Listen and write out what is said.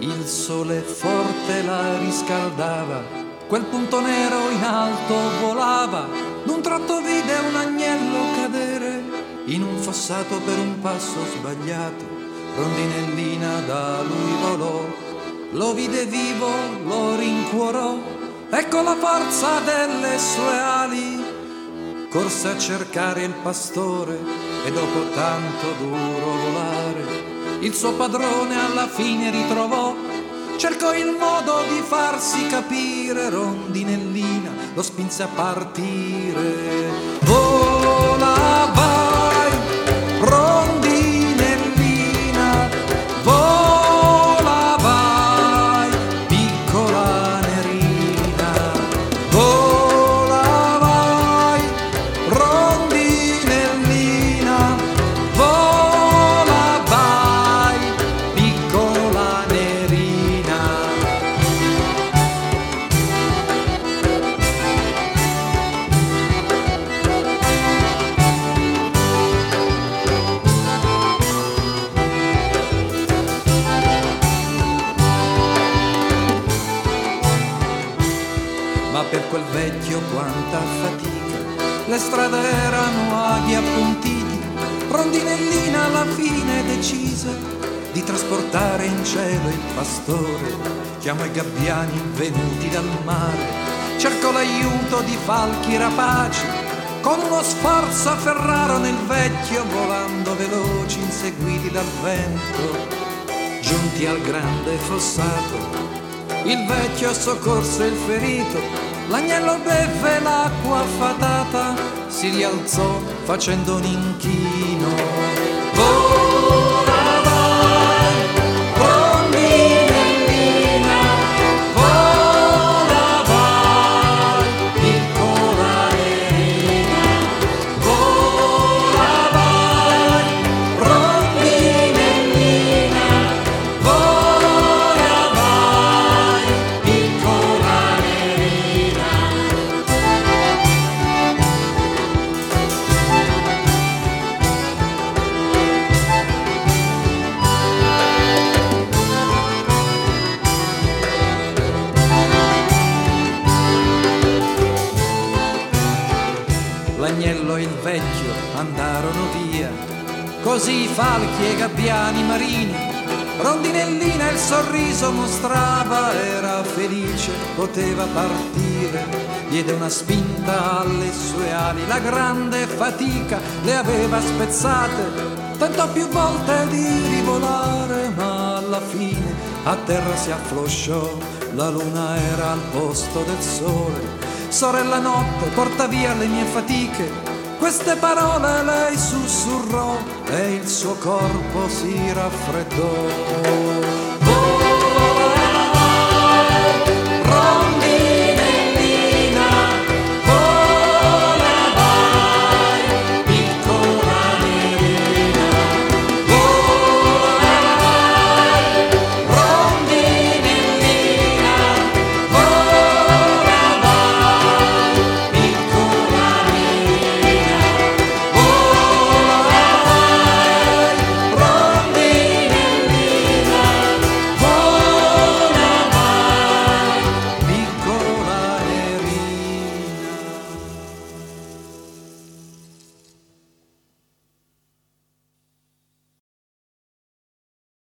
Il sole forte la riscaldava, quel punto nero in alto volava. D'un tratto vide un agnello cadere in un fossato per un passo sbagliato. Rondinellina da lui volò, lo vide vivo, lo rincuorò. Ecco la forza delle sue ali, corse a cercare il pastore e dopo tanto duro volare il suo padrone alla fine ritrovò. Cercò il modo di farsi capire, Rondinellina lo spinse a partire. Vola, vai, Rondinellina, vola, vai, piccola nerina. Vola, vai, Rondinellina, vola, vai, piccola nerina. Ma per quel vecchio quanta fatica, le strade erano aghi appuntiti. Rondinellina alla fine decise di trasportare in cielo il pastore. Chiamò i gabbiani venuti dal mare, cercò l'aiuto di falchi rapaci. Con uno sforzo afferrarono il vecchio, volando veloci inseguiti dal vento. Giunti al grande fossato, il vecchio soccorse il ferito, l'agnello beve l'acqua fatata, si rialzò facendo un inchino. Vola, vai, Rondinellina, vola, vai, piccola nerina. Vola, vai, Rondinellina, vola, vai, piccola nerina. L'agnello e il vecchio andarono via, così i falchi e i gabbiani marini. Rondinellina il sorriso mostrava, era felice, poteva partire. Diede una spinta alle sue ali, la grande fatica le aveva spezzate. Tentò più volte di rivolare, ma alla fine a terra si afflosciò. La luna era al posto del sole. Sorella notte, porta via le mie fatiche. Queste parole lei sussurrò e il suo corpo si raffreddò.